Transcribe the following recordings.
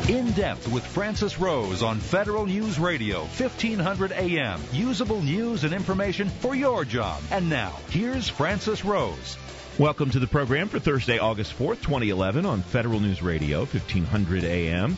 In Depth with Francis Rose on Federal News Radio, 1500 AM. Usable news and information for your job. And now, here's Francis Rose. Welcome to the program for Thursday, August 4th, 2011 on Federal News Radio, 1500 AM.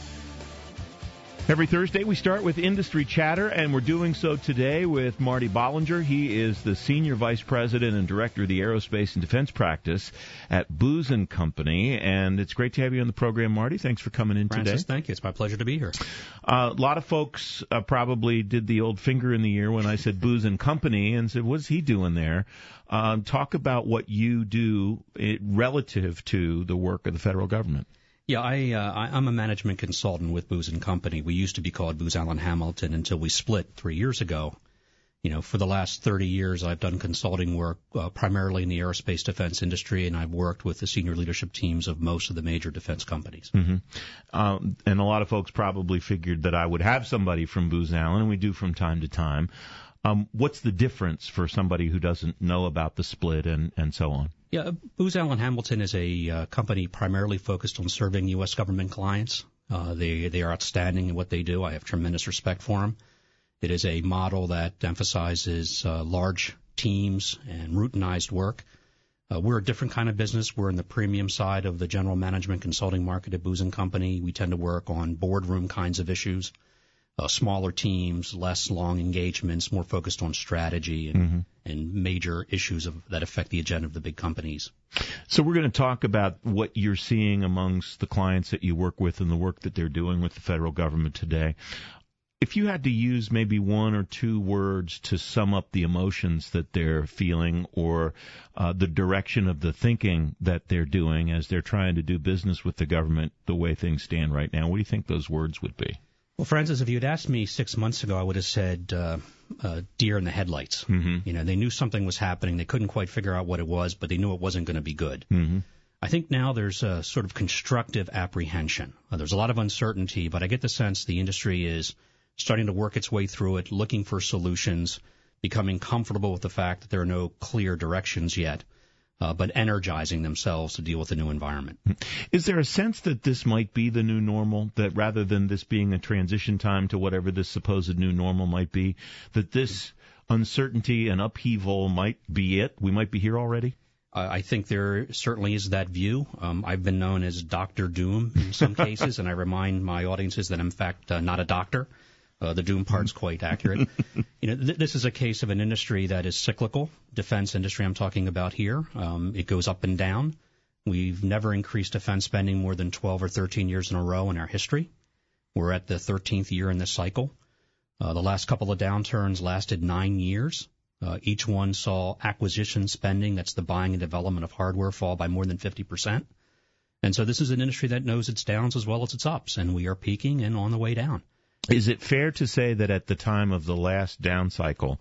Every Thursday we start with Industry Chatter, and we're doing so today with Marty Bollinger. He is the Senior Vice President and Director of the Aerospace and Defense Practice at Booz & Company, and it's great to have you on the program, Marty. Thanks for coming in Francis, today. Thank you. It's my pleasure to be here. A lot of folks probably did the old finger in the ear when I said Booz & Company and said, what's he doing there? Talk about what you do relative to the work of the federal government. Yeah, I'm a management consultant with Booz & Company. We used to be called Booz Allen Hamilton until we split 3 years ago. You know, for the last 30 years, I've done consulting work primarily in the aerospace defense industry, and I've worked with the senior leadership teams of most of the major defense companies. Mm-hmm. And a lot of folks probably figured that I would have somebody from Booz Allen, and we do from time to time. What's the difference for somebody who doesn't know about the split and so on? Yeah, Booz Allen Hamilton is a company primarily focused on serving U.S. government clients. They are outstanding in what they do. I have tremendous respect for them. It is a model that emphasizes large teams and routinized work. We're a different kind of business. We're in the premium side of the general management consulting market at Booz & Company. We tend to work on boardroom kinds of issues. Smaller teams, less long engagements, more focused on strategy and major issues that affect the agenda of the big companies. So we're going to talk about what you're seeing amongst the clients that you work with and the work that they're doing with the federal government today. If you had to use maybe one or two words to sum up the emotions that they're feeling or the direction of the thinking that they're doing as they're trying to do business with the government the way things stand right now, what do you think those words would be? Well, Francis, if you had asked me 6 months ago, I would have said deer in the headlights. Mm-hmm. You know, they knew something was happening. They couldn't quite figure out what it was, but they knew it wasn't going to be good. Mm-hmm. I think now there's a sort of constructive apprehension. There's a lot of uncertainty, but I get the sense the industry is starting to work its way through it, looking for solutions, becoming comfortable with the fact that there are no clear directions yet. But energizing themselves to deal with the new environment. Is there a sense that this might be the new normal, that rather than this being a transition time to whatever this supposed new normal might be, that this uncertainty and upheaval might be it? We might be here already? I think there certainly is that view. I've been known as Dr. Doom in some cases, and I remind my audiences that I'm, in fact, not a doctor. The doom part's quite accurate. You know, this is a case of an industry that is cyclical. Defense industry I'm talking about here. It goes up and down. We've never increased defense spending more than 12 or 13 years in a row in our history. We're at the 13th year in this cycle. The last couple of downturns lasted 9 years. Each one saw acquisition spending, that's the buying and development of hardware, fall by more than 50%. And so this is an industry that knows its downs as well as its ups, and we are peaking and on the way down. Is it fair to say that at the time of the last down cycle,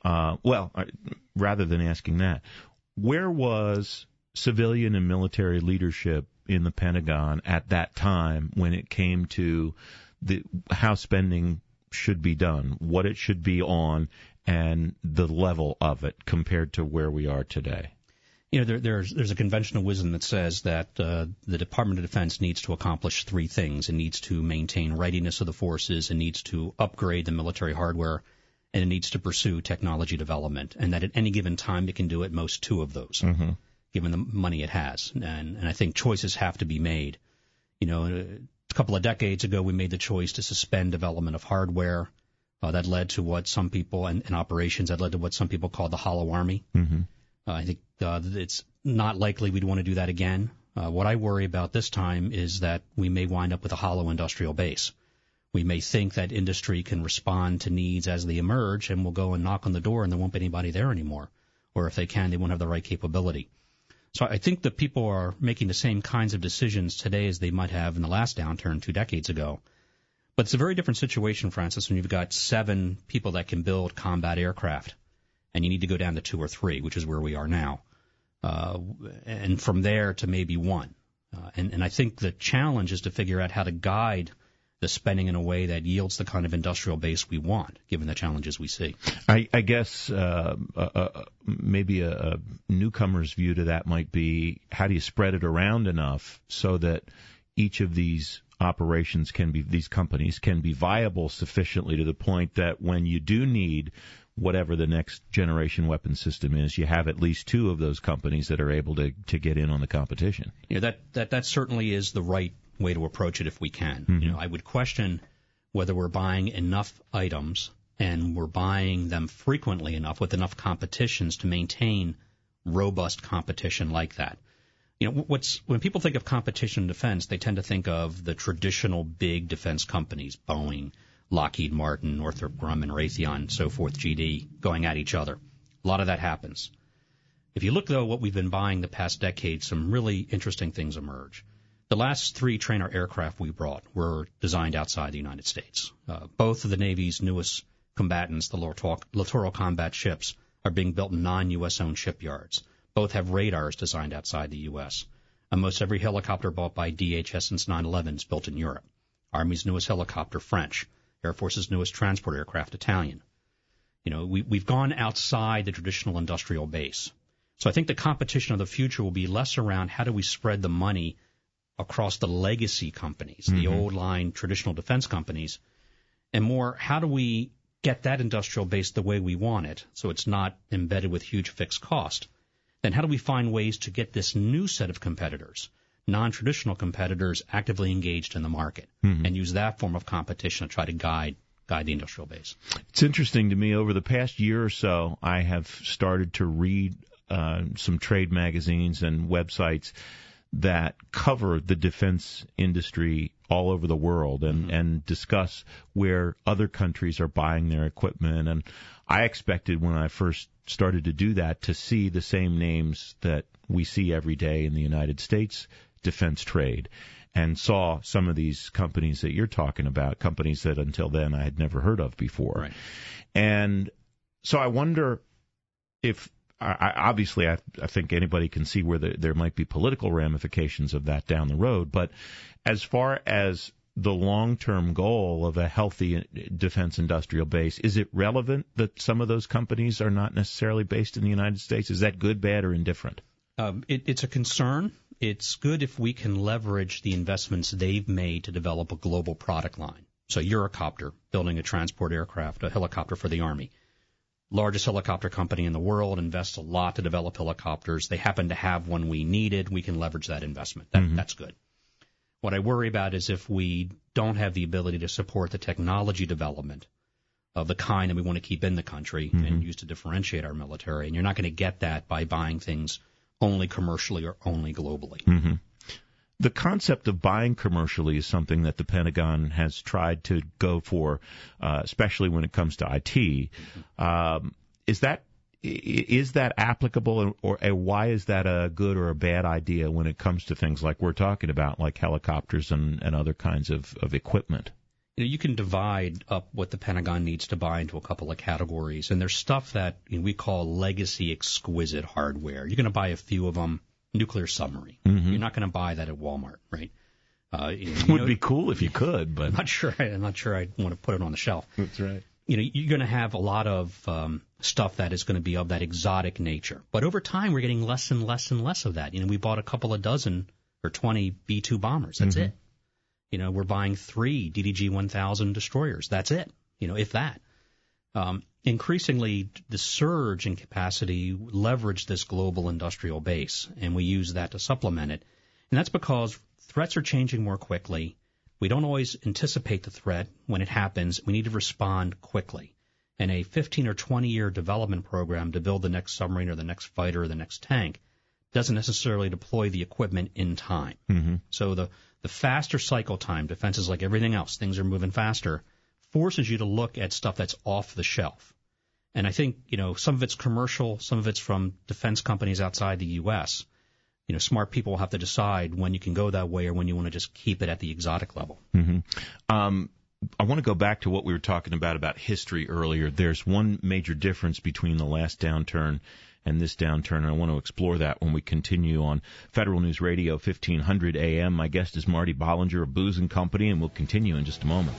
rather than asking that, where was civilian and military leadership in the Pentagon at that time when it came to how spending should be done, what it should be on, and the level of it compared to where we are today? You know, there's a conventional wisdom that says that the Department of Defense needs to accomplish three things. It needs to maintain readiness of the forces, it needs to upgrade the military hardware, and it needs to pursue technology development. And that at any given time it can do at most two of those, given the money it has. And I think choices have to be made. You know, a couple of decades ago we made the choice to suspend development of hardware. That led to what some people, and operations, that led to what some people call the hollow army. Mm-hmm. I think it's not likely we'd want to do that again. What I worry about this time is that we may wind up with a hollow industrial base. We may think that industry can respond to needs as they emerge, and we'll go and knock on the door and there won't be anybody there anymore. Or if they can, they won't have the right capability. So I think that people are making the same kinds of decisions today as they might have in the last downturn 2 decades ago. But it's a very different situation, Francis, when you've got 7 people that can build combat aircraft, and you need to go down to 2 or 3, which is where we are now, and from there to maybe 1. And I think the challenge is to figure out how to guide the spending in a way that yields the kind of industrial base we want, given the challenges we see. I guess maybe a newcomer's view to that might be, how do you spread it around enough so that each of these operations these companies can be viable sufficiently to the point that when you do need whatever the next generation weapon system is, you have at least two of those companies that are able to get in on the competition. That certainly is the right way to approach it if we can. Mm-hmm. I would question whether we're buying enough items and we're buying them frequently enough with enough competitions to maintain robust competition like that. When people think of competition in defense, they tend to think of the traditional big defense companies, Boeing, Lockheed Martin, Northrop Grumman, Raytheon, so forth, GD, going at each other. A lot of that happens. If you look, though, what we've been buying the past decade, some really interesting things emerge. The last 3 trainer aircraft we brought were designed outside the United States. Both of the Navy's newest combatants, the littoral combat ships, are being built in non-U.S. owned shipyards. Both have radars designed outside the U.S. Almost every helicopter bought by DHS since 9/11 is built in Europe. Army's newest helicopter, French. Air Force's newest transport aircraft, Italian. We've gone outside the traditional industrial base. So I think the competition of the future will be less around how do we spread the money across the legacy companies, the old line traditional defense companies, and more how do we get that industrial base the way we want it so it's not embedded with huge fixed cost. Then how do we find ways to get this new set of competitors, non-traditional competitors, actively engaged in the market and use that form of competition to try to guide the industrial base. It's interesting to me, over the past year or so, I have started to read some trade magazines and websites that cover the defense industry all over the world and discuss where other countries are buying their equipment. And I expected when I first started to do that to see the same names that we see every day in the United States defense trade, and saw some of these companies that you're talking about, companies that until then I had never heard of before. Right. And so I wonder if, I think anybody can see where there might be political ramifications of that down the road, but as far as the long-term goal of a healthy defense industrial base, is it relevant that some of those companies are not necessarily based in the United States? Is that good, bad, or indifferent? It's a concern. It's good if we can leverage the investments they've made to develop a global product line. So Eurocopter, building a transport aircraft, a helicopter for the Army. Largest helicopter company in the world, invests a lot to develop helicopters. They happen to have one we needed. We can leverage that investment. That's good. What I worry about is if we don't have the ability to support the technology development of the kind that we want to keep in the country and use to differentiate our military. And you're not going to get that by buying things only commercially or only globally. The concept of buying commercially is something that the Pentagon has tried to go for, especially when it comes to IT. Is that applicable, or why is that a good or a bad idea when it comes to things like we're talking about, like helicopters and other kinds of equipment? You can divide up what the Pentagon needs to buy into a couple of categories, and there's stuff that we call legacy exquisite hardware. You're going to buy a few of them. Nuclear submarine. You're not going to buy that at Walmart, right? It would be cool if you could, but I'm not sure I'd want to put it on the shelf. That's right. You're going to have a lot of stuff that is going to be of that exotic nature. But over time, we're getting less and less and less of that. We bought a couple of dozen or 20 B-2 bombers. That's it. We're buying 3 DDG-1000 destroyers. That's it. If that. Increasingly, the surge in capacity leveraged this global industrial base, and we use that to supplement it. And that's because threats are changing more quickly. We don't always anticipate the threat when it happens. We need to respond quickly. And a 15 or 20-year development program to build the next submarine or the next fighter or the next tank doesn't necessarily deploy the equipment in time. So the faster cycle time, defense is like everything else, things are moving faster, forces you to look at stuff that's off the shelf. And I think, some of it's commercial, some of it's from defense companies outside the U.S. Smart people will have to decide when you can go that way or when you want to just keep it at the exotic level. I want to go back to what we were talking about history earlier. There's one major difference between the last downturn and this downturn, and I want to explore that when we continue on Federal News Radio 1500 AM. My guest is Marty Bollinger of Booz & Company, and we'll continue in just a moment.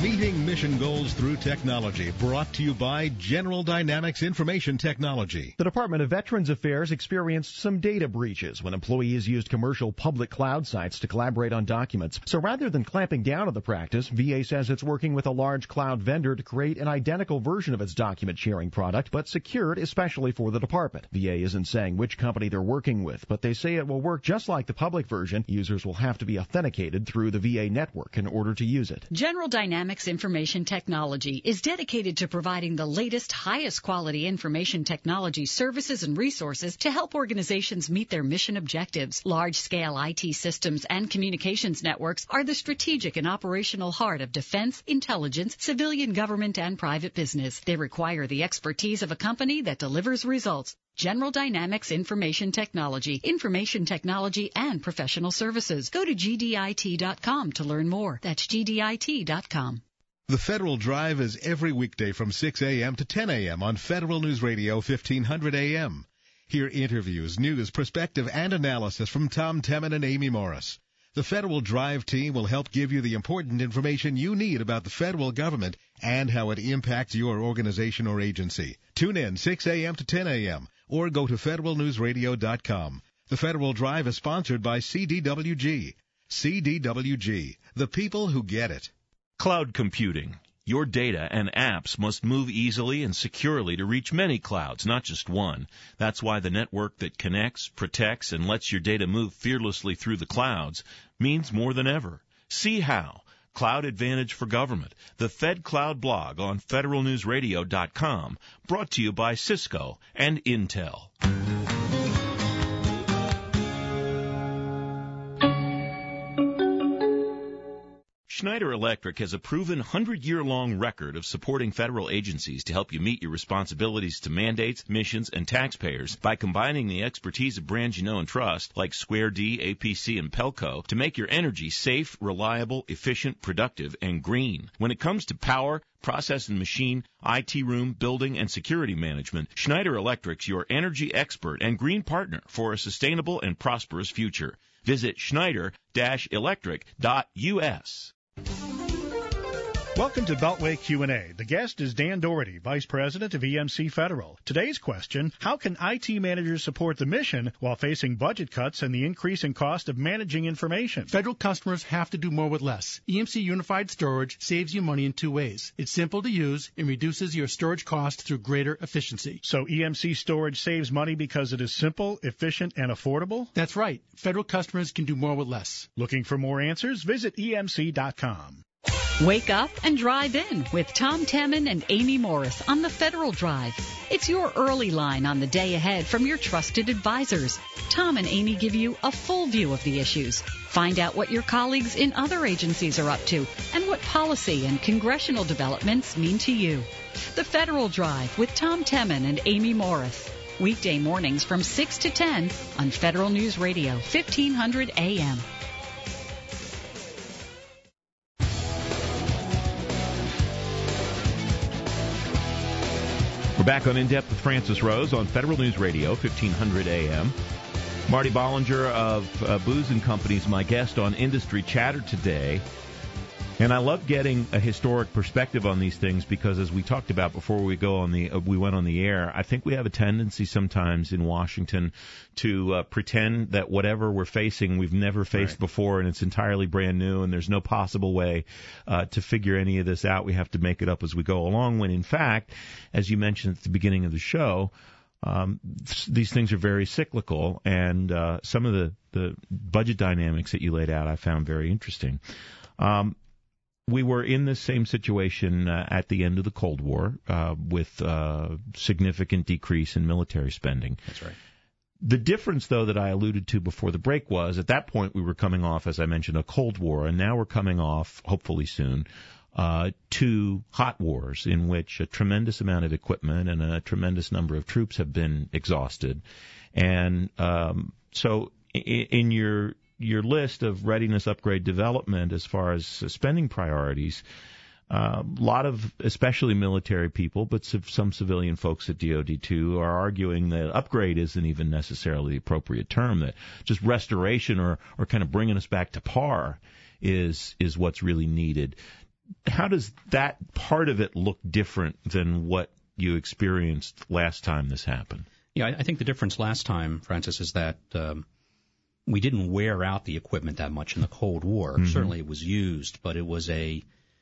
Meeting mission goals through technology, brought to you by General Dynamics Information Technology. The Department of Veterans Affairs experienced some data breaches when employees used commercial public cloud sites to collaborate on documents. So rather than clamping down on the practice, VA says it's working with a large cloud vendor to create an identical version of its document sharing product, but secured especially for the department. VA isn't saying which company they're working with, but they say it will work just like the public version. Users will have to be authenticated through the VA network in order to use it. General Dynamics Information Technology is dedicated to providing the latest, highest quality information technology services and resources to help organizations meet their mission objectives. Large-scale IT systems and communications networks are the strategic and operational heart of defense, intelligence, civilian government, and private business. They require the expertise of a company that delivers results. General Dynamics Information Technology, and professional services. Go to GDIT.com to learn more. That's GDIT.com. The Federal Drive is every weekday from 6 a.m. to 10 a.m. on Federal News Radio 1500 a.m. Hear interviews, news, perspective, and analysis from Tom Temin and Amy Morris. The Federal Drive team will help give you the important information you need about the federal government and how it impacts your organization or agency. Tune in 6 a.m. to 10 a.m. or go to federalnewsradio.com. The Federal Drive is sponsored by CDWG. CDWG, the people who get it. Cloud computing. Your data and apps must move easily and securely to reach many clouds, not just one. That's why the network that connects, protects, and lets your data move fearlessly through the clouds means more than ever. See how. Cloud Advantage for Government, the Fed Cloud blog on federalnewsradio.com, brought to you by Cisco and Intel. Schneider Electric has a proven 100-year-long record of supporting federal agencies to help you meet your responsibilities to mandates, missions, and taxpayers by combining the expertise of brands you know and trust, like Square D, APC, and Pelco, to make your energy safe, reliable, efficient, productive, and green. When it comes to power, process and machine, IT room, building, and security management, Schneider Electric's your energy expert and green partner for a sustainable and prosperous future. Visit Schneider-electric.us. Welcome to Beltway Q&A. The guest is Dan Doherty, Vice President of EMC Federal. Today's question, how can IT managers support the mission while facing budget cuts and the increase in cost of managing information? Federal customers have to do more with less. EMC Unified Storage saves you money in two ways. It's simple to use and reduces your storage cost through greater efficiency. So EMC Storage saves money because it is simple, efficient, and affordable? That's right. Federal customers can do more with less. Looking for more answers? Visit EMC.com. Wake up and drive in with Tom Temin and Amy Morris on the Federal Drive. It's your early line on the day ahead from your trusted advisors. Tom and Amy give you a full view of the issues. Find out what your colleagues in other agencies are up to and what policy and congressional developments mean to you. The Federal Drive with Tom Temin and Amy Morris. Weekday mornings from 6 to 10 on Federal News Radio, 1500 AM. We're back on In Depth with Francis Rose on Federal News Radio, 1500 AM. Marty Bollinger of Booz & Company is my guest on Industry Chatter today. And I love getting a historic perspective on these things because, as we talked about before we went on the air, I think we have a tendency sometimes in Washington to pretend that whatever we're facing we've never faced before, and it's entirely brand new, and there's no possible way to figure any of this out. We have to make it up as we go along. When in fact, as you mentioned at the beginning of the show, these things are very cyclical, and some of the budget dynamics that you laid out I found very interesting. We were in the same situation at the end of the Cold War with significant decrease in military spending. That's right. The difference, though, that I alluded to before the break was at that point we were coming off, as I mentioned, a Cold War, and now we're coming off, hopefully soon, two hot wars in which a tremendous amount of equipment and a tremendous number of troops have been exhausted. And so in your list of readiness, upgrade, development as far as spending priorities, a lot of especially military people, but some civilian folks at DOD too, are arguing that upgrade isn't even necessarily the appropriate term, that just restoration or kind of bringing us back to par is what's really needed. how does that part of it look different than what you experienced last time this happened? Yeah, I think the difference last time, Francis, is that we didn't wear out the equipment that much in the Cold War. Mm-hmm. Certainly it was used, but it was a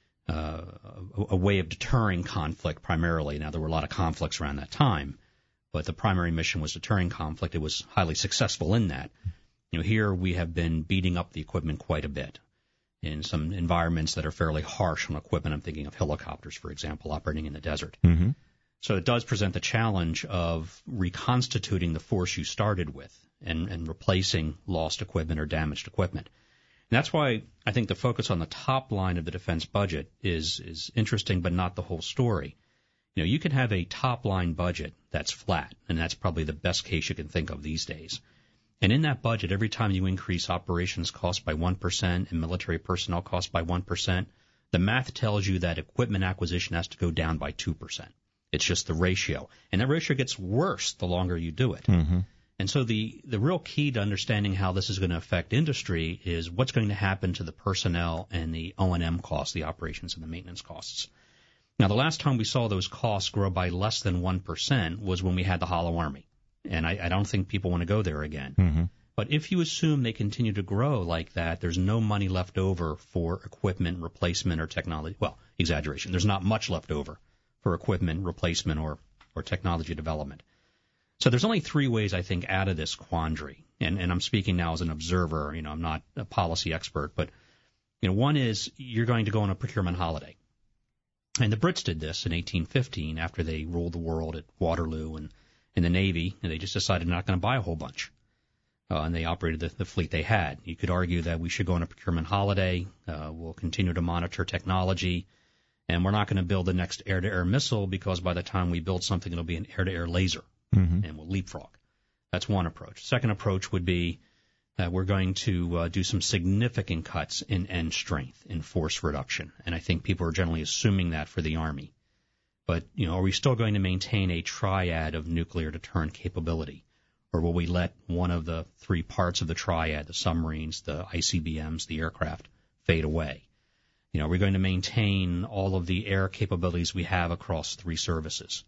way of deterring conflict primarily. Now, there were a lot of conflicts around that time, but the primary mission was deterring conflict. It was highly successful in that. Here we have been beating up the equipment quite a bit in some environments that are fairly harsh on equipment. I'm thinking of helicopters, for example, operating in the desert. Mm-hmm. So it does present the challenge of reconstituting the force you started with and replacing lost equipment or damaged equipment. And that's why I think the focus on the top line of the defense budget is interesting, but not the whole story. You can have a top line budget that's flat, and that's probably the best case you can think of these days. And in that budget, every time you increase operations cost by 1% and military personnel cost by 1%, the math tells you that equipment acquisition has to go down by 2%. It's just the ratio. And that ratio gets worse the longer you do it. Mm-hmm. And so the real key to understanding how this is going to affect industry is what's going to happen to the personnel and the O&M costs, the operations and the maintenance costs. Now, the last time we saw those costs grow by less than 1% was when we had the Hollow Army. And I don't think people want to go there again. Mm-hmm. But if you assume they continue to grow like that, there's no money left over for equipment replacement or technology. Well, exaggeration. There's not much left over for equipment replacement or technology development. So there's only three ways, I think, out of this quandary. And I'm speaking now as an observer. I'm not a policy expert. But, one is you're going to go on a procurement holiday. And the Brits did this in 1815 after they ruled the world at Waterloo and in the Navy, and they just decided not going to buy a whole bunch. And they operated the fleet they had. You could argue that we should go on a procurement holiday. We'll continue to monitor technology. And we're not going to build the next air-to-air missile because by the time we build something, it'll be an air-to-air laser. Mm-hmm. And we'll leapfrog. That's one approach. Second approach would be that we're going to do some significant cuts in end strength, in force reduction. And I think people are generally assuming that for the Army. But, are we still going to maintain a triad of nuclear deterrent capability? Or will we let one of the three parts of the triad, the submarines, the ICBMs, the aircraft, fade away? Are we going to maintain all of the air capabilities we have across three services?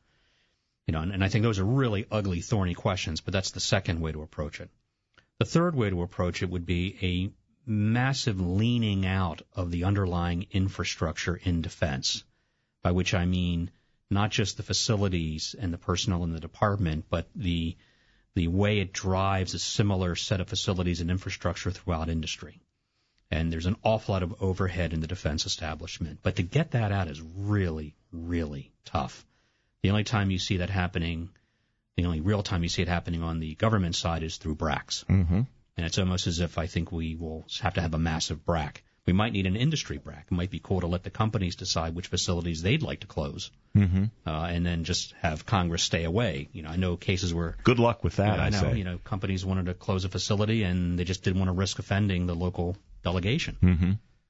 And I think those are really ugly, thorny questions, but that's the second way to approach it. The third way to approach it would be a massive leaning out of the underlying infrastructure in defense, by which I mean not just the facilities and the personnel in the department, but the way it drives a similar set of facilities and infrastructure throughout industry. And there's an awful lot of overhead in the defense establishment. But to get that out is really, really tough. The only time you see that happening, the only real time you see it happening on the government side is through BRACs. Mm-hmm. And it's almost as if I think we will have to have a massive BRAC. We might need an industry BRAC. It might be cool to let the companies decide which facilities they'd like to close, mm-hmm. And then just have Congress stay away. I know cases where good luck with that. I know. Say. Companies wanted to close a facility and they just didn't want to risk offending the local delegation. Mm-hmm.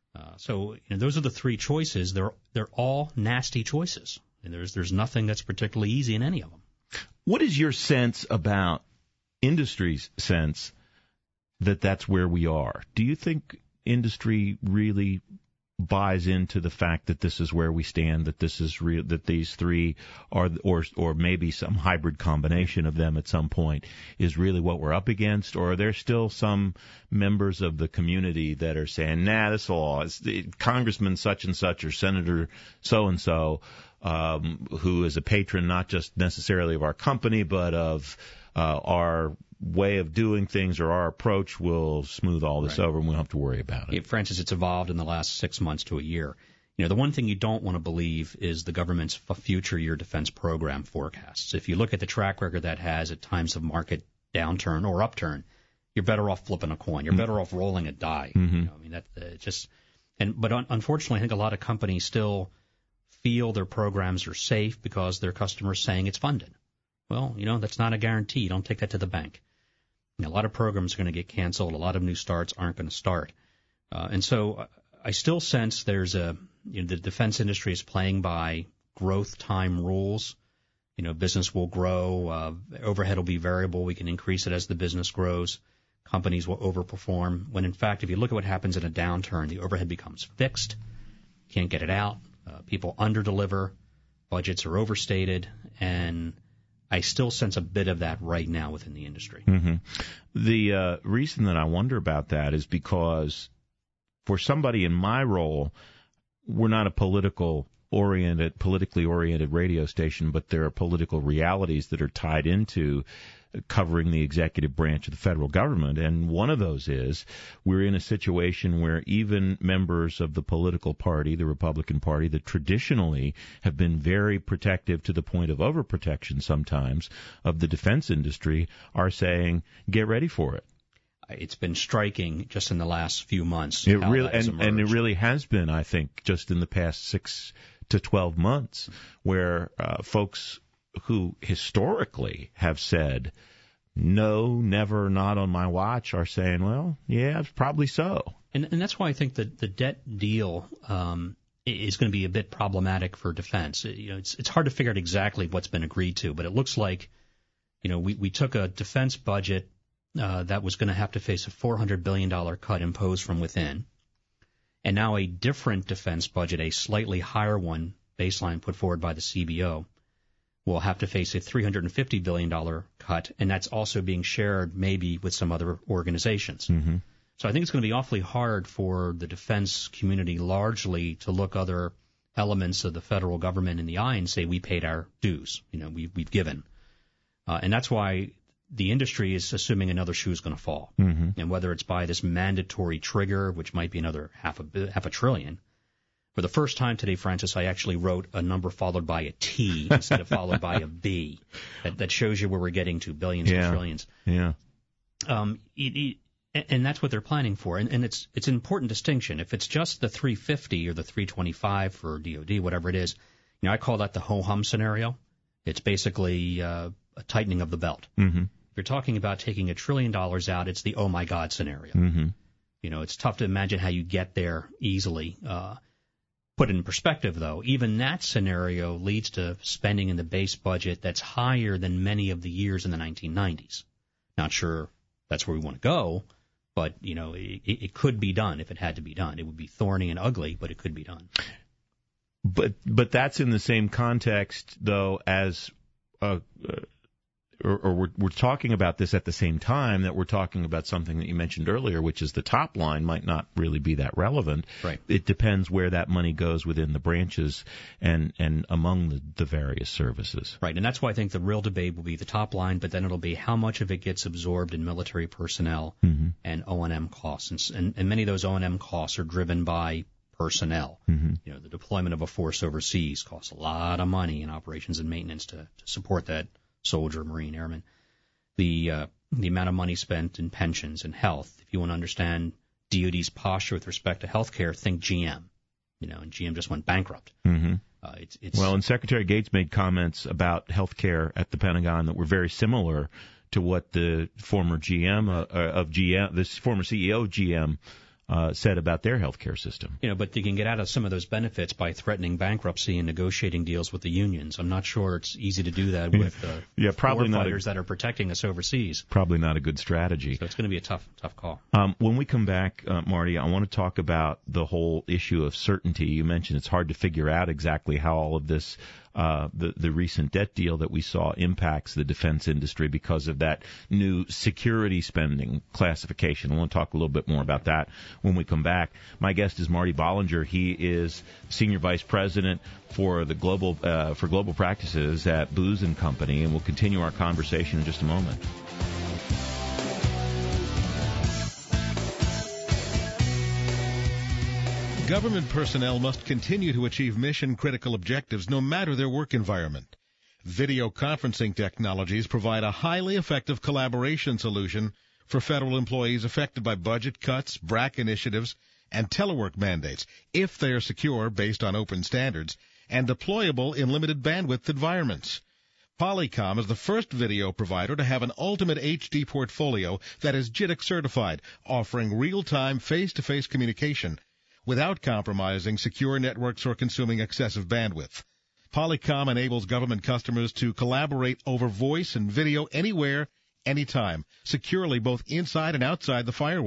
So those are the three choices. They're all nasty choices, and there's nothing that's particularly easy in any of them. What is your sense about industry's sense that that's where we are? Do you think industry really buys into the fact that this is where we stand, that this is real, that these three are, or maybe some hybrid combination of them at some point is really what we're up against? Or are there still some members of the community that are saying, nah, this law is Congressman such and such or Senator so and so, who is a patron not just necessarily of our company, but of our way of doing things, or our approach will smooth all this over and we don't have to worry about it? Francis, it's evolved in the last 6 months to a year. The one thing you don't want to believe is the government's future year defense program forecasts. If you look at the track record that has at times of market downturn or upturn, you're better off flipping a coin. You're better off rolling a die. Mm-hmm. But unfortunately, I think a lot of companies still feel their programs are safe because their customers saying it's funded. Well, that's not a guarantee. You don't take that to the bank. A lot of programs are going to get canceled. A lot of new starts aren't going to start. And so I still sense there's the defense industry is playing by growth time rules. Business will grow. Overhead will be variable. We can increase it as the business grows. Companies will overperform. When in fact, if you look at what happens in a downturn, the overhead becomes fixed. can't get it out. People underdeliver. Budgets are overstated, and I still sense a bit of that right now within the industry. Mm-hmm. The reason that I wonder about that is because for somebody in my role, we're not a politically oriented radio station, but there are political realities that are tied into covering the executive branch of the federal government. And one of those is we're in a situation where even members of the political party, the Republican Party, that traditionally have been very protective to the point of overprotection sometimes of the defense industry, are saying, get ready for it. It's been striking just in the last few months. It really has been, I think, just in the past 6 to 12 months, where folks who historically have said, no, never, not on my watch, are saying, well, yeah, probably so. And that's why I think that the debt deal is going to be a bit problematic for defense. It's hard to figure out exactly what's been agreed to, but it looks like, we took a defense budget that was going to have to face a $400 billion cut imposed from within, and now a different defense budget, a slightly higher one, baseline put forward by the CBO, will have to face a $350 billion cut, and that's also being shared maybe with some other organizations. Mm-hmm. So I think it's going to be awfully hard for the defense community largely to look other elements of the federal government in the eye and say, we paid our dues, we've given. And that's why the industry is assuming another shoe is going to fall. Mm-hmm. And whether it's by this mandatory trigger, which might be another half a trillion. For the first time today, Francis, I actually wrote a number followed by a T instead of followed by a B. That shows you where we're getting to, billions and trillions. Yeah. And that's what they're planning for. And it's an important distinction. If it's just the 350 or the 325 for DOD, whatever it is, I call that the ho-hum scenario. It's basically a tightening of the belt. Mm-hmm. If you're talking about taking $1 trillion out, it's the oh my God scenario. Mm-hmm. It's tough to imagine how you get there easily. Put it in perspective, though, even that scenario leads to spending in the base budget that's higher than many of the years in the 1990s. Not sure that's where we want to go, but, it could be done if it had to be done. It would be thorny and ugly, but it could be done. But that's in the same context, though, as we're talking about this at the same time that we're talking about something that you mentioned earlier, which is the top line might not really be that relevant. Right. It depends where that money goes within the branches and among the various services. Right, and that's why I think the real debate will be the top line, but then it'll be how much of it gets absorbed in military personnel mm-hmm. and O&M costs. And many of those O&M costs are driven by personnel. Mm-hmm. The deployment of a force overseas costs a lot of money in operations and maintenance to support that soldier, Marine, Airman. The amount of money spent in pensions and health. If you want to understand DoD's posture with respect to health care, think GM. And GM just went bankrupt. Mm-hmm. Well, and Secretary Gates made comments about health care at the Pentagon that were very similar to what the former former CEO of GM said about their healthcare system. But they can get out of some of those benefits by threatening bankruptcy and negotiating deals with the unions. I'm not sure it's easy to do that with probably not fighters that are protecting us overseas. Probably not a good strategy. So it's going to be a tough call. When we come back, Marty, I want to talk about the whole issue of certainty. You mentioned it's hard to figure out exactly how all of this the recent debt deal that we saw impacts the defense industry because of that new security spending classification. I want to talk a little bit more about that when we come back. My guest is Marty Bollinger. He is Senior Vice President for the global practices at Booz & Company, and we'll continue our conversation in just a moment. Government personnel must continue to achieve mission-critical objectives no matter their work environment. Video conferencing technologies provide a highly effective collaboration solution for federal employees affected by budget cuts, BRAC initiatives, and telework mandates, if they are secure based on open standards and deployable in limited bandwidth environments. Polycom is the first video provider to have an ultimate HD portfolio that is JITC certified, offering real-time face-to-face communication without compromising secure networks or consuming excessive bandwidth. Polycom enables government customers to collaborate over voice and video anywhere, anytime, securely both inside and outside the firewall,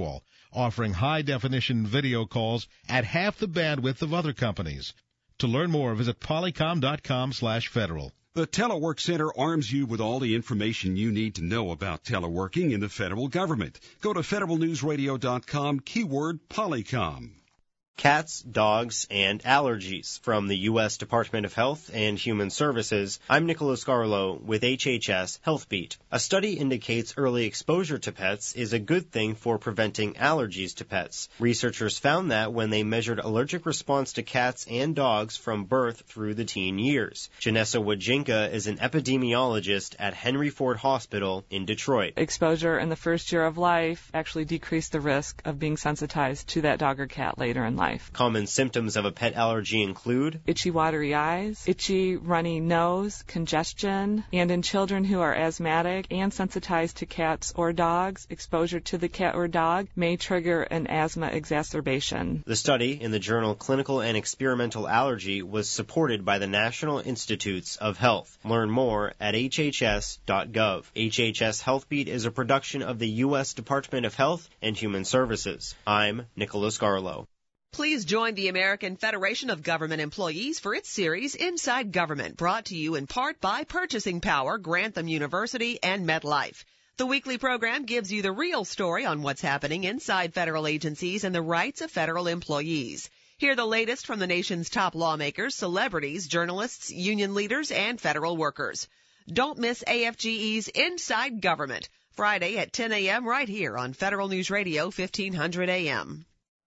offering high-definition video calls at half the bandwidth of other companies. To learn more, visit polycom.com/federal. The Telework Center arms you with all the information you need to know about teleworking in the federal government. Go to federalnewsradio.com, keyword Polycom. Cats, dogs, and allergies. From the U.S. Department of Health and Human Services, I'm Nicholas Garlow with HHS HealthBeat. A study indicates early exposure to pets is a good thing for preventing allergies to pets. Researchers found that when they measured allergic response to cats and dogs from birth through the teen years. Janessa Wajinka is an epidemiologist at Henry Ford Hospital in Detroit. Exposure in the first year of life actually decreased the risk of being sensitized to that dog or cat later in life. Common symptoms of a pet allergy include itchy, watery eyes, itchy, runny nose, congestion, and in children who are asthmatic and sensitized to cats or dogs, exposure to the cat or dog may trigger an asthma exacerbation. The study in the journal Clinical and Experimental Allergy was supported by the National Institutes of Health. Learn more at hhs.gov. HHS HealthBeat is a production of the U.S. Department of Health and Human Services. I'm Nicholas Garlow. Please join the American Federation of Government Employees for its series Inside Government, brought to you in part by Purchasing Power, Grantham University, and MetLife. The weekly program gives you the real story on what's happening inside federal agencies and the rights of federal employees. Hear the latest from the nation's top lawmakers, celebrities, journalists, union leaders, and federal workers. Don't miss AFGE's Inside Government, Friday at 10 a.m. right here on Federal News Radio 1500 a.m.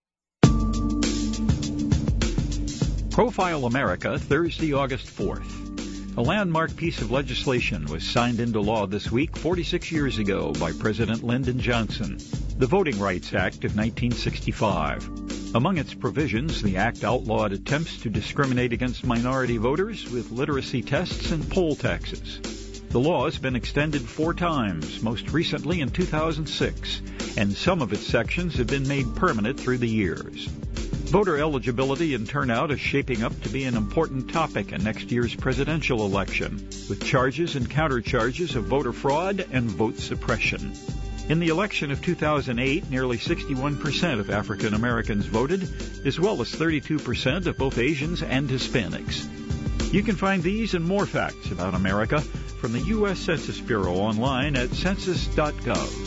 Profile America, Thursday, August 4th. A landmark piece of legislation was signed into law this week 46 years ago by President Lyndon Johnson, the Voting Rights Act of 1965. Among its provisions, the act outlawed attempts to discriminate against minority voters with literacy tests and poll taxes. The law has been extended 4 times, most recently in 2006, and some of its sections have been made permanent through the years. Voter eligibility and turnout is shaping up to be an important topic in next year's presidential election, with charges and countercharges of voter fraud and vote suppression. In the election of 2008, nearly 61% of African Americans voted, as well as 32% of both Asians and Hispanics. You can find these and more facts about America from the U.S. Census Bureau online at census.gov.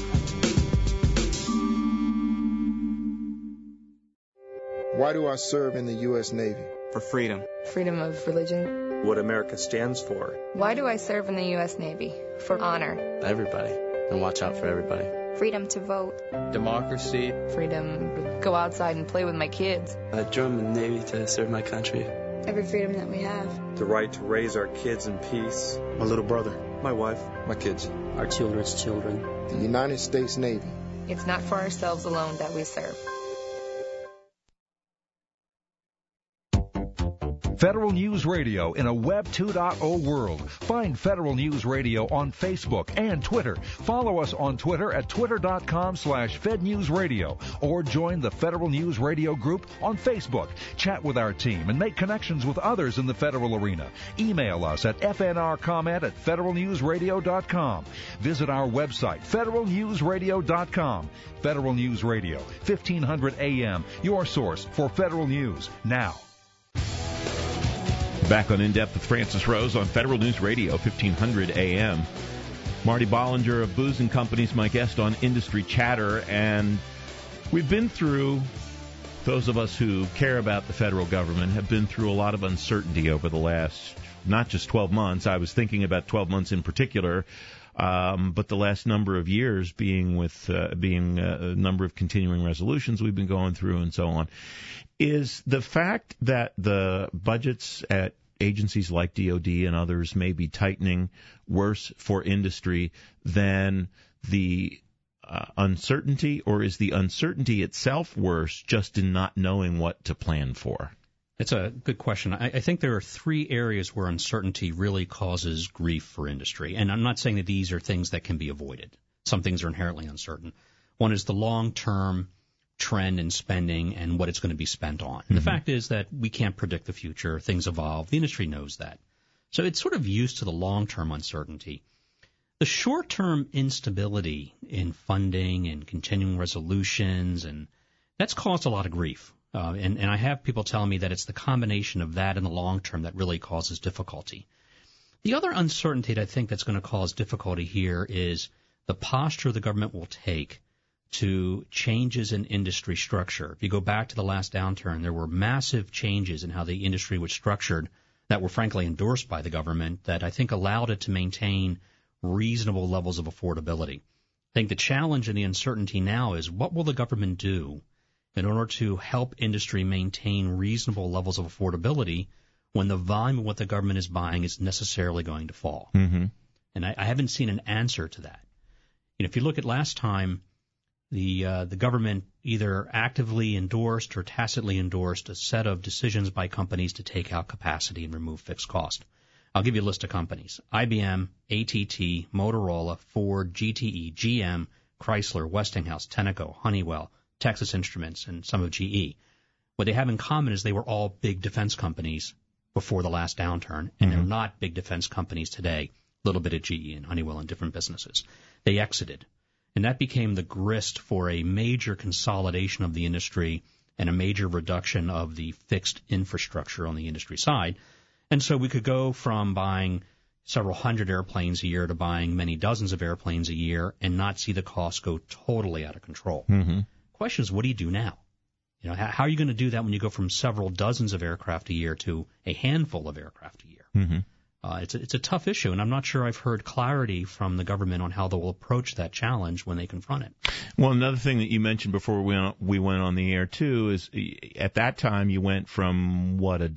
Why do I serve in the U.S. Navy? For freedom. Freedom of religion. What America stands for. Why do I serve in the U.S. Navy? For honor. Everybody. And watch out for everybody. Freedom to vote. Democracy. Freedom to go outside and play with my kids. I joined the Navy to serve my country. Every freedom that we have. The right to raise our kids in peace. My little brother. My wife. My kids. Our children's children. The United States Navy. It's not for ourselves alone that we serve. Federal News Radio in a Web 2.0 world. Find Federal News Radio on Facebook and Twitter. Follow us on Twitter at twitter.com/FedNewsRadio or join the Federal News Radio group on Facebook. Chat with our team and make connections with others in the federal arena. Email us at fnrcomment@federalnewsradio.com. Visit our website, federalnewsradio.com. Federal News Radio, 1500 AM, your source for federal news now. Back on In Depth with Francis Rose on Federal News Radio, 1500 AM. Marty Bollinger of Booz & Company's my guest on Industry Chatter, and we've been through, those of us who care about the federal government, have been through a lot of uncertainty over the last, not just 12 months. I was thinking about 12 months in particular, but the last number of years being a number of continuing resolutions we've been going through and so on. Is the fact that the budgets at agencies like DOD and others may be tightening worse for industry than the uncertainty, or is the uncertainty itself worse just in not knowing what to plan for? It's a good question. I think there are 3 areas where uncertainty really causes grief for industry. And I'm not saying that these are things that can be avoided. Some things are inherently uncertain. One is the long-term trend in spending and what it's going to be spent on. And the fact is that we can't predict the future. Things evolve. The industry knows that. So it's sort of used to the long-term uncertainty. The short-term instability in funding and continuing resolutions, and that's caused a lot of grief. And I have people telling me that it's the combination of that and the long term that really causes difficulty. The other uncertainty that I think that's going to cause difficulty here is the posture the government will take to changes in industry structure. If you go back to the last downturn, there were massive changes in how the industry was structured that were frankly endorsed by the government that I think allowed it to maintain reasonable levels of affordability. I think the challenge and the uncertainty now is what will the government do in order to help industry maintain reasonable levels of affordability when the volume of what the government is buying is necessarily going to fall. Mm-hmm. And I haven't seen an answer to that. You know, if you look at last time, the government either actively endorsed or tacitly endorsed a set of decisions by companies to take out capacity and remove fixed cost. I'll give you a list of companies: IBM, AT&T, Motorola, Ford, GTE, GM, Chrysler, Westinghouse, Tenneco, Honeywell, Texas Instruments, and some of GE. What they have in common is they were all big defense companies before the last downturn, and they're not big defense companies today. A little bit of GE and Honeywell in different businesses. They exited, and that became the grist for a major consolidation of the industry and a major reduction of the fixed infrastructure on the industry side. And so we could go from buying several hundred airplanes a year to buying many dozens of airplanes a year and not see the costs go totally out of control. Mm-hmm. Question is, what do you do now? You know, how are you going to do that when you go from several dozens of aircraft a year to a handful of aircraft a year? Mm-hmm. It's a tough issue, and I'm not sure I've heard clarity from the government on how they will approach that challenge when they confront it. Well, another thing that you mentioned before we went on the air, too, is at that time you went from,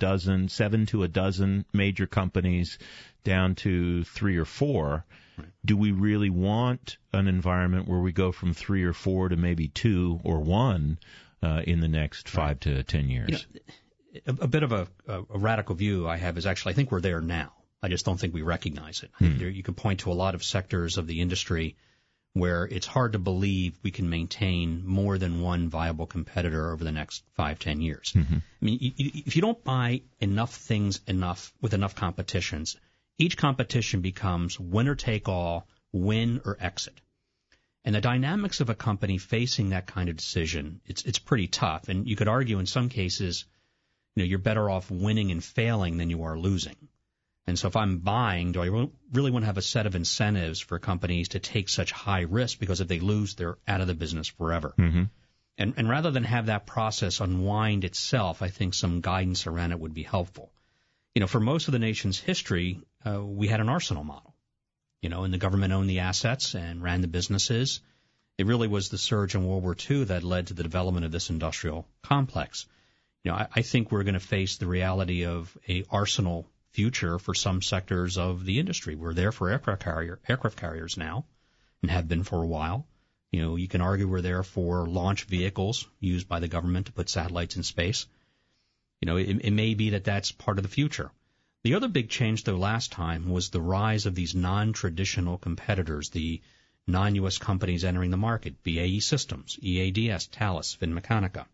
7 to a dozen major companies down to 3 or 4. Right. Do we really want an environment where we go from 3 or 4 to maybe 2 or 1 in the next 5 to 10 years? You know, a bit of a radical view I have is actually I think we're there now. I just don't think we recognize it. You can point to a lot of sectors of the industry where it's hard to believe we can maintain more than one viable competitor over the next 5-10 years. Mm-hmm. I mean, if you don't buy enough things with enough competitions, each competition becomes winner take all, win or exit. And the dynamics of a company facing that kind of decision, it's pretty tough. And you could argue in some cases, you know, you're better off winning and failing than you are losing. And so if I'm buying, do I really want to have a set of incentives for companies to take such high risk? Because if they lose, they're out of the business forever. Mm-hmm. And rather than have that process unwind itself, I think some guidance around it would be helpful. You know, for most of the nation's history, we had an arsenal model. You know, and the government owned the assets and ran the businesses. It really was the surge in World War II that led to the development of this industrial complex. You know, I think we're going to face the reality of a arsenal future for some sectors of the industry. We're there for aircraft carriers now and have been for a while. You know, you can argue we're there for launch vehicles used by the government to put satellites in space. You know, it may be that that's part of the future. The other big change, though, last time was the rise of these non-traditional competitors, the non-U.S. companies entering the market, BAE Systems, EADS, Thales, Finmeccanica,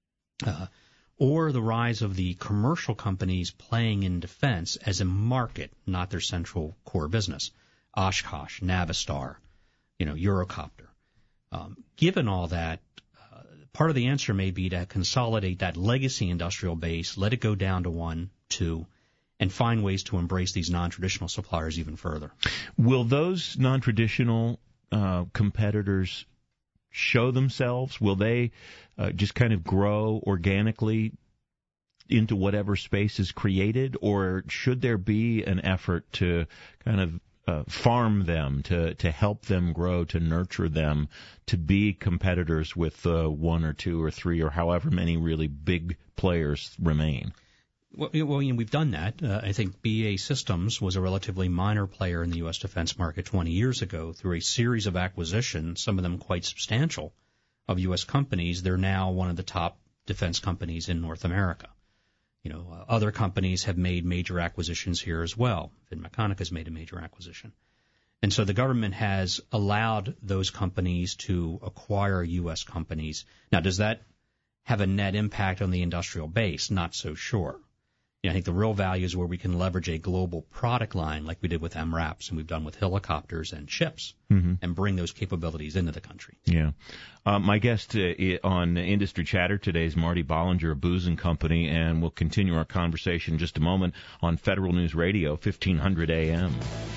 or the rise of the commercial companies playing in defense as a market, not their central core business, Oshkosh, Navistar, you know, Eurocopter. Given all that, part of the answer may be to consolidate that legacy industrial base, let it go down to 1, 2, and find ways to embrace these non-traditional suppliers even further. Will those non-traditional competitors show themselves? Will they just kind of grow organically into whatever space is created, or should there be an effort to kind of farm them, to help them grow, to nurture them, to be competitors with 1 or 2 or 3 or however many really big players remain? Well, you know, we've done that. I think BAE Systems was a relatively minor player in the U.S. defense market 20 years ago. Through a series of acquisitions, some of them quite substantial, of U.S. companies, they're now one of the top defense companies in North America. You know, other companies have made major acquisitions here as well. Finmeccanica has made a major acquisition. And so the government has allowed those companies to acquire U.S. companies. Now, does that have a net impact on the industrial base? Not so sure. I think the real value is where we can leverage a global product line like we did with MRAPs and we've done with helicopters and ships and bring those capabilities into the country. Yeah. My guest on Industry Chatter today is Marty Bollinger of Booz & Company, and we'll continue our conversation in just a moment on Federal News Radio, 1500 AM.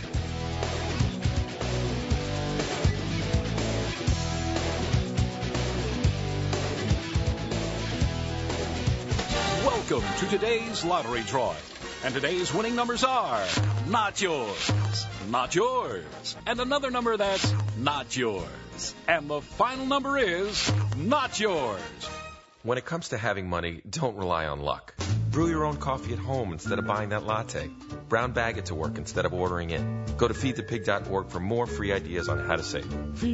Welcome to today's lottery drawing. And today's winning numbers are not yours, not yours, and another number that's not yours. And the final number is not yours. When it comes to having money, don't rely on luck. Brew your own coffee at home instead of buying that latte. Brown bag it to work instead of ordering it. Go to feedthepig.org for more free ideas on how to save.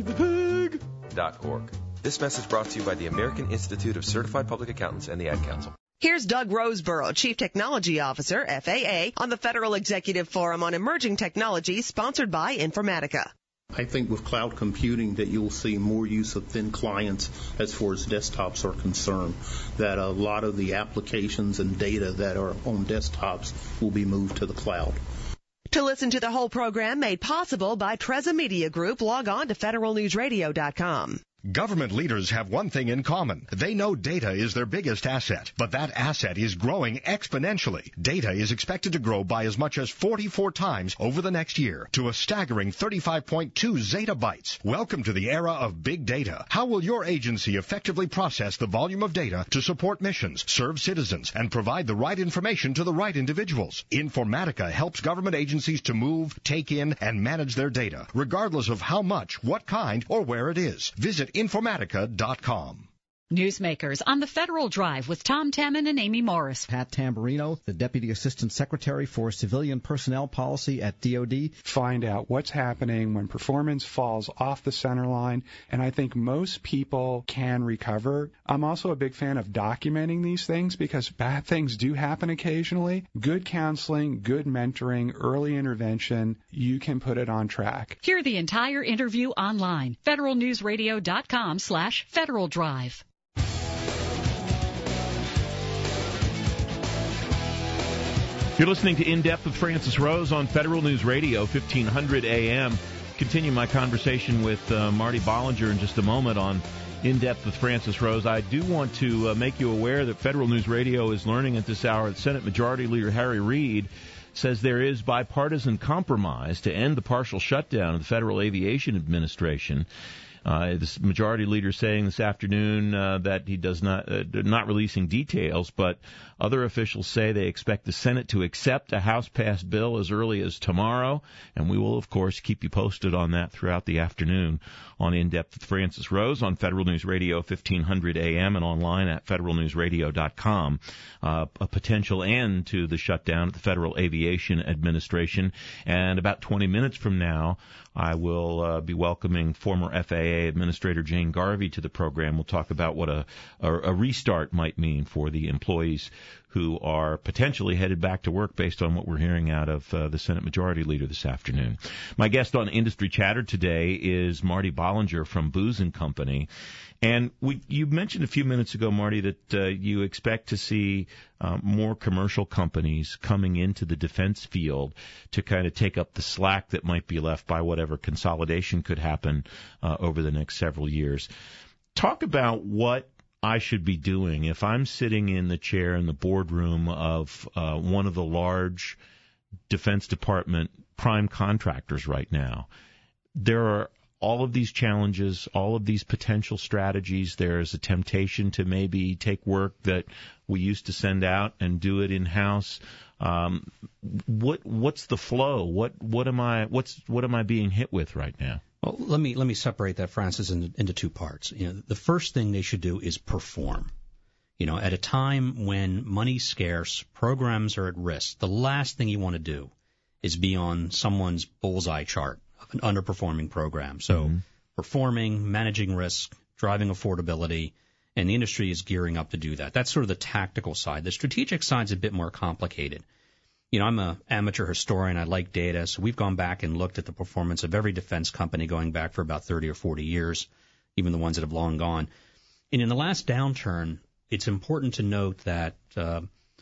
Feedthepig.org. This message brought to you by the American Institute of Certified Public Accountants and the Ad Council. Here's Doug Roseborough, Chief Technology Officer, FAA, on the Federal Executive Forum on Emerging Technologies, sponsored by Informatica. I think with cloud computing that you'll see more use of thin clients as far as desktops are concerned, that a lot of the applications and data that are on desktops will be moved to the cloud. To listen to the whole program made possible by Treza Media Group, log on to federalnewsradio.com. Government leaders have one thing in common. They know data is their biggest asset, but that asset is growing exponentially. Data is expected to grow by as much as 44 times over the next year to a staggering 35.2 zettabytes. Welcome to the era of big data. How will your agency effectively process the volume of data to support missions, serve citizens, and provide the right information to the right individuals? Informatica helps government agencies to move, take in, and manage their data, regardless of how much, what kind, or where it is. Visit Informatica.com. Newsmakers on the Federal Drive with Tom Temin and Amy Morris. Pat Tamburino, the Deputy Assistant Secretary for Civilian Personnel Policy at DoD. Find out what's happening when performance falls off the center line, and I think most people can recover. I'm also a big fan of documenting these things because bad things do happen occasionally. Good counseling, good mentoring, early intervention, you can put it on track. Hear the entire interview online. federalnewsradio.com/Federal Drive. You're listening to In Depth with Francis Rose on Federal News Radio, 1500 AM. Continue my conversation with Marty Bollinger in just a moment on In Depth with Francis Rose. I do want to make you aware that Federal News Radio is learning at this hour that Senate Majority Leader Harry Reid says there is bipartisan compromise to end the partial shutdown of the Federal Aviation Administration. The majority leader saying this afternoon that he does not releasing details, but other officials say they expect the Senate to accept a House-passed bill as early as tomorrow, and we will, of course, keep you posted on that throughout the afternoon on In Depth with Francis Rose on Federal News Radio 1500 AM and online at federalnewsradio.com. A potential end to the shutdown at the Federal Aviation Administration, and about 20 minutes from now, I will be welcoming former FAA Administrator Jane Garvey to the program. We'll talk about what a restart might mean for the employees who are potentially headed back to work based on what we're hearing out of the Senate Majority Leader this afternoon. My guest on Industry Chatter today is Marty Bollinger from Booz & Company. And you mentioned a few minutes ago, Marty, that you expect to see more commercial companies coming into the defense field to kind of take up the slack that might be left by whatever consolidation could happen over the next several years. Talk about what I should be doing if I'm sitting in the chair in the boardroom of one of the large Defense Department prime contractors right now. There are all of these challenges, all of these potential strategies. There's a temptation to maybe take work that we used to send out and do it in-house. What's the flow? What am I being hit with right now? Well, let me separate that, Francis, into two parts. The first thing they should do is perform. At a time when money's scarce, programs are at risk, the last thing you want to do is be on someone's bullseye chart of an underperforming program. So performing, managing risk, driving affordability, and the industry is gearing up to do that. That's sort of the tactical side. The strategic side's a bit more complicated. I'm an amateur historian. I like data, so we've gone back and looked at the performance of every defense company going back for about 30 or 40 years, even the ones that have long gone. And in the last downturn, it's important to note that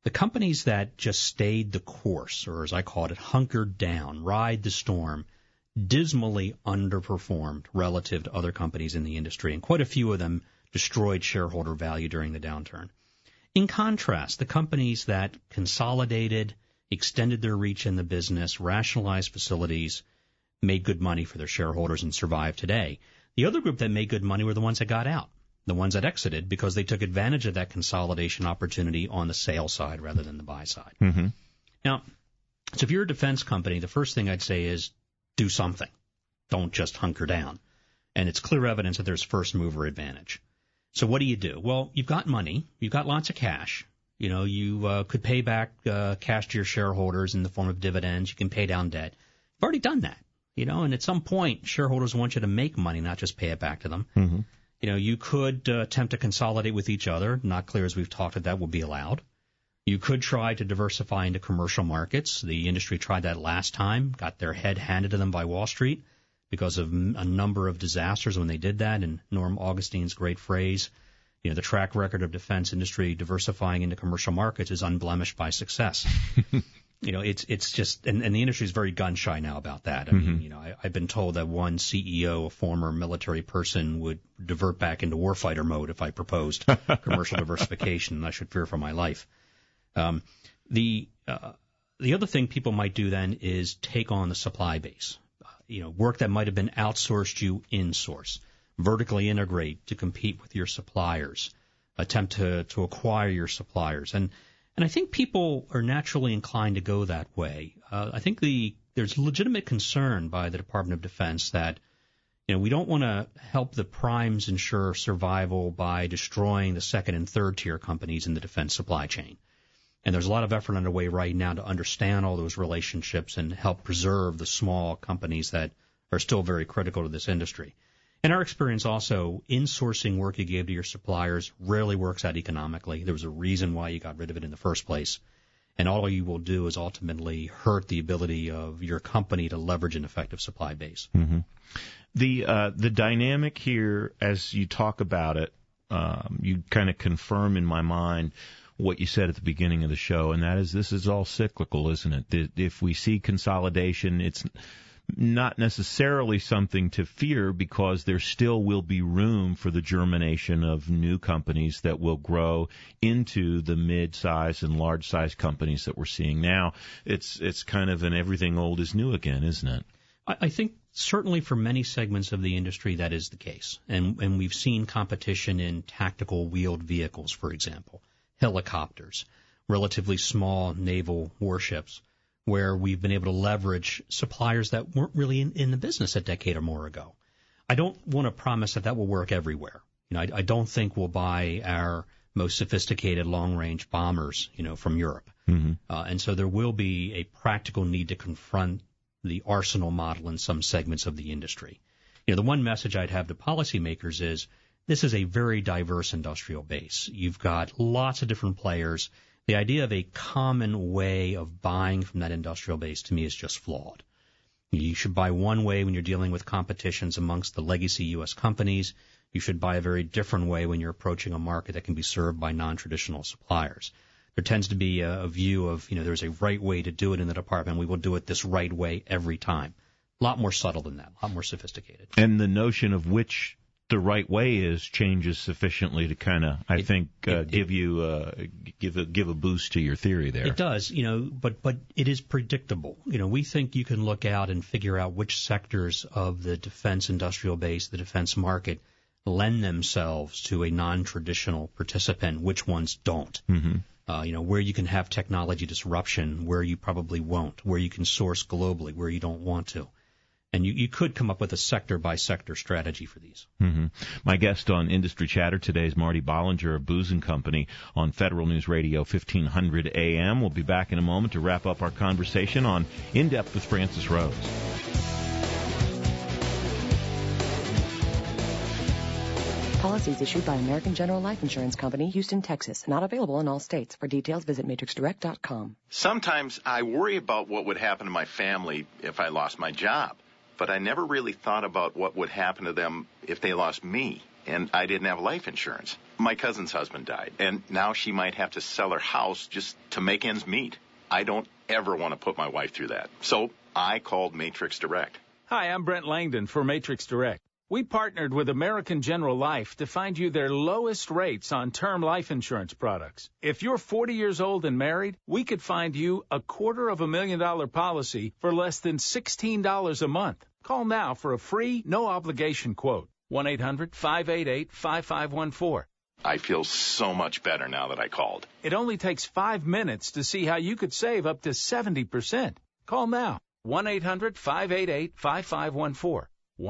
The companies that just stayed the course, or as I called it, hunkered down, ride the storm, dismally underperformed relative to other companies in the industry, and quite a few of them destroyed shareholder value during the downturn. In contrast, the companies that consolidated, extended their reach in the business, rationalized facilities, made good money for their shareholders and survived today. The other group that made good money were the ones that got out, the ones that exited because they took advantage of that consolidation opportunity on the sale side rather than the buy side. Mm-hmm. Now, so if you're a defense company, the first thing I'd say is do something. Don't just hunker down. And it's clear evidence that there's first mover advantage. So what do? Well, you've got money. You've got lots of cash. You know, you could pay back cash to your shareholders in the form of dividends. You can pay down debt. You've already done that. You know, and at some point, shareholders want you to make money, not just pay it back to them. Mm-hmm. You know, you could attempt to consolidate with each other. Not clear, as we've talked, that will be allowed. You could try to diversify into commercial markets. The industry tried that last time, got their head handed to them by Wall Street because of a number of disasters when they did that. And Norm Augustine's great phrase, you know, the track record of defense industry diversifying into commercial markets is unblemished by success. You know, it's just, and the industry is very gun shy now about that. I mean, you know, I've been told that one CEO, a former military person, would divert back into warfighter mode if I proposed commercial diversification, and I should fear for my life. The other thing people might do then is take on the supply base. You know, work that might have been outsourced, you insource, vertically integrate to compete with your suppliers, attempt to acquire your suppliers. And I think people are naturally inclined to go that way. I think there's legitimate concern by the Department of Defense that, you know, we don't want to help the primes ensure survival by destroying the second and third tier companies in the defense supply chain. And there's a lot of effort underway right now to understand all those relationships and help preserve the small companies that are still very critical to this industry. In our experience also, insourcing work you gave to your suppliers rarely works out economically. There was a reason why you got rid of it in the first place. And all you will do is ultimately hurt the ability of your company to leverage an effective supply base. Mm-hmm. The dynamic here, as you talk about it, you kind of confirm in my mind what you said at the beginning of the show, and that is this is all cyclical, isn't it? If we see consolidation, it's not necessarily something to fear because there still will be room for the germination of new companies that will grow into the mid-size and large-size companies that we're seeing now. It's kind of an everything old is new again, isn't it? I think certainly for many segments of the industry that is the case. And we've seen competition in tactical wheeled vehicles, for example, helicopters, relatively small naval warships, where we've been able to leverage suppliers that weren't really in the business a decade or more ago. I don't want to promise that will work everywhere. You know, I don't think we'll buy our most sophisticated long-range bombers, you know, from Europe. Mm-hmm. And so there will be a practical need to confront the arsenal model in some segments of the industry. You know, the one message I'd have to policymakers is this is a very diverse industrial base. You've got lots of different players. The idea of a common way of buying from that industrial base to me is just flawed. You should buy one way when you're dealing with competitions amongst the legacy U.S. companies. You should buy a very different way when you're approaching a market that can be served by non-traditional suppliers. There tends to be a view of, you know, there's a right way to do it in the department. We will do it this right way every time. A lot more subtle than that, a lot more sophisticated. And the notion of which the right way is changes sufficiently to kind of, I think, give a boost to your theory there. It does, you know, but it is predictable. You know, we think you can look out and figure out which sectors of the defense industrial base, the defense market, lend themselves to a non-traditional participant, which ones don't. Mm-hmm. You know, where you can have technology disruption, where you probably won't, where you can source globally, where you don't want to. And you could come up with a sector-by-sector strategy for these. Mm-hmm. My guest on Industry Chatter today is Marty Bollinger of Booz & Company on Federal News Radio 1500 AM. We'll be back in a moment to wrap up our conversation on In Depth with Francis Rose. Policies issued by American General Life Insurance Company, Houston, Texas. Not available in all states. For details, visit matrixdirect.com. Sometimes I worry about what would happen to my family if I lost my job. But I never really thought about what would happen to them if they lost me and I didn't have life insurance. My cousin's husband died, and now she might have to sell her house just to make ends meet. I don't ever want to put my wife through that. So I called Matrix Direct. Hi, I'm Brent Langdon for Matrix Direct. We partnered with American General Life to find you their lowest rates on term life insurance products. If you're 40 years old and married, we could find you a $250,000 policy for less than $16 a month. Call now for a free, no-obligation quote. 1-800-588-5514. I feel so much better now that I called. It only takes 5 minutes to see how you could save up to 70%. Call now. 1-800-588-5514.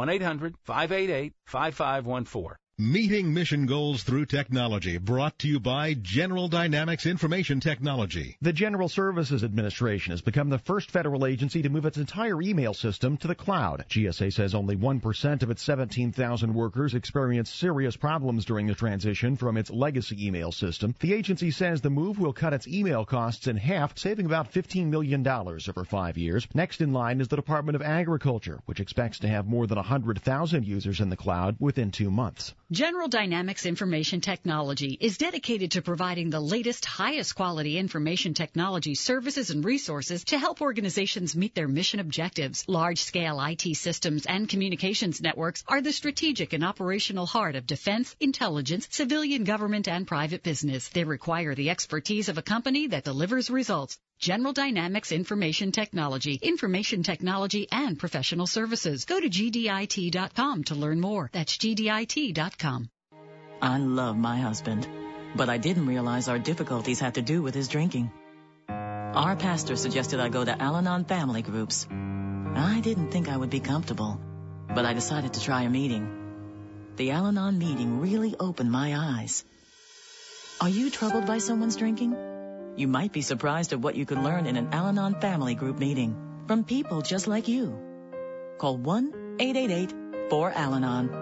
1-800-588-5514. Meeting mission goals through technology, brought to you by General Dynamics Information Technology. The General Services Administration has become the first federal agency to move its entire email system to the cloud. GSA says only 1% of its 17,000 workers experienced serious problems during the transition from its legacy email system. The agency says the move will cut its email costs in half, saving about $15 million over 5 years. Next in line is the Department of Agriculture, which expects to have more than 100,000 users in the cloud within 2 months. General Dynamics Information Technology is dedicated to providing the latest, highest quality information technology services and resources to help organizations meet their mission objectives. Large-scale IT systems and communications networks are the strategic and operational heart of defense, intelligence, civilian government, and private business. They require the expertise of a company that delivers results. General Dynamics Information Technology, and professional services. Go to GDIT.com to learn more. That's GDIT.com. I love my husband, but I didn't realize our difficulties had to do with his drinking. Our pastor suggested I go to Al-Anon family groups. I didn't think I would be comfortable, but I decided to try a meeting. The Al-Anon meeting really opened my eyes. Are you troubled by someone's drinking? You might be surprised at what you can learn in an Al-Anon family group meeting from people just like you. Call 1-888-4-AL-ANON.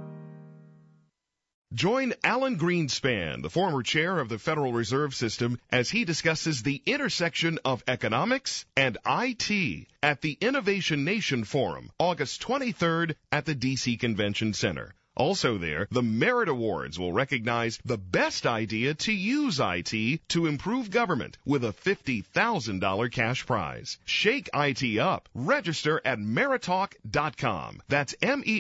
Join Alan Greenspan, the former chair of the Federal Reserve System, as he discusses the intersection of economics and IT at the Innovation Nation Forum, August 23rd at the D.C. Convention Center. Also there, the Merit Awards will recognize the best idea to use IT to improve government with a $50,000 cash prize. Shake IT up. Register at Meritalk.com. That's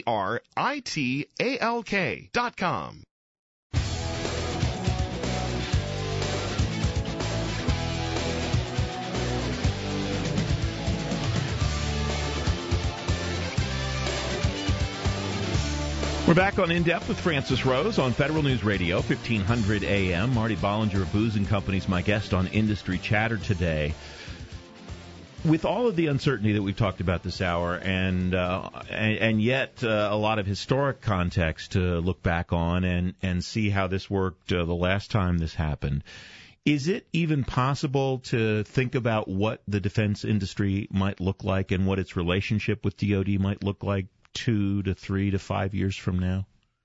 MERITALK.com. We're back on In Depth with Francis Rose on Federal News Radio, 1500 AM. Marty Bollinger of Booz & Company is my guest on Industry Chatter today. With all of the uncertainty that we've talked about this hour, and yet a lot of historic context to look back on and see how this worked the last time this happened, is it even possible to think about what the defense industry might look like and what its relationship with DoD might look like 2 to 3 to 5 years from now?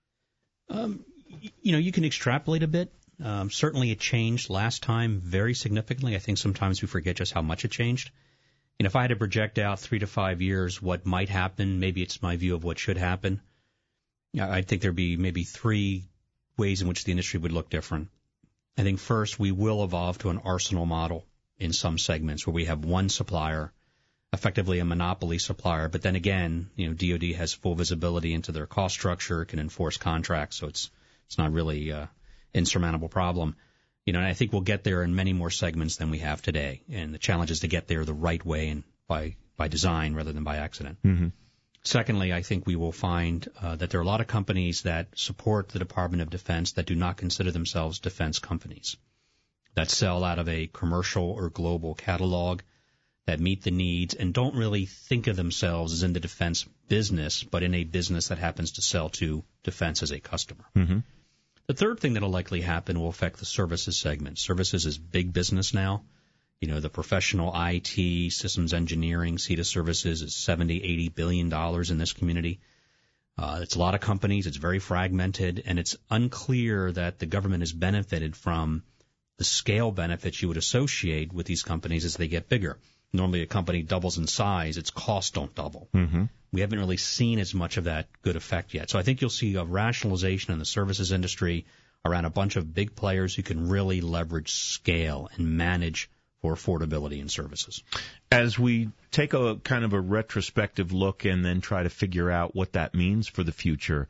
You can extrapolate a bit. Certainly it changed last time very significantly. I think sometimes we forget just how much it changed. And if I had to project out 3 to 5 years what might happen, maybe it's my view of what should happen, I think there'd be maybe 3 ways in which the industry would look different. I think first we will evolve to an arsenal model in some segments where we have one supplier, effectively a monopoly supplier, but then again, DoD has full visibility into their cost structure, can enforce contracts, so it's not really an insurmountable problem. And I think we'll get there in many more segments than we have today, and the challenge is to get there the right way and by design rather than by accident. Mm-hmm. Secondly, I think we will find that there are a lot of companies that support the Department of Defense that do not consider themselves defense companies, that sell out of a commercial or global catalog, that meet the needs and don't really think of themselves as in the defense business, but in a business that happens to sell to defense as a customer. Mm-hmm. The third thing that will likely happen will affect the services segment. Services is big business now. The professional IT, systems engineering, CETA services is $70-80 billion in this community. It's a lot of companies. It's very fragmented, and it's unclear that the government has benefited from the scale benefits you would associate with these companies as they get bigger. Normally a company doubles in size, its costs don't double. Mm-hmm. We haven't really seen as much of that good effect yet. So I think you'll see a rationalization in the services industry, around a bunch of big players who can really leverage scale and manage for affordability in services. As we take a kind of a retrospective look and then try to figure out what that means for the future,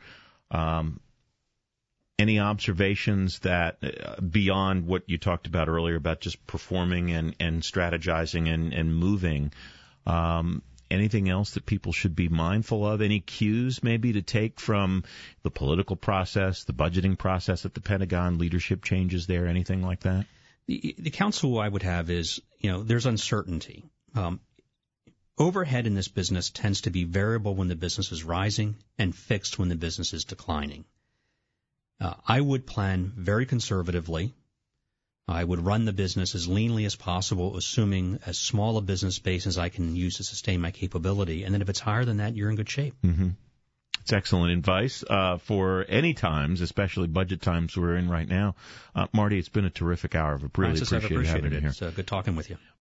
any observations that beyond what you talked about earlier about just performing and strategizing and moving, anything else that people should be mindful of? Any cues maybe to take from the political process, the budgeting process at the Pentagon, leadership changes there, anything like that? The counsel I would have is, there's uncertainty. Overhead in this business tends to be variable when the business is rising and fixed when the business is declining. I would plan very conservatively. I would run the business as leanly as possible, assuming as small a business base as I can use to sustain my capability. And then if it's higher than that, you're in good shape. Mm-hmm. It's excellent advice for any times, especially budget times we're in right now. Marty, it's been a terrific hour. I've really Francis, I've appreciated having you here. It's good talking with you.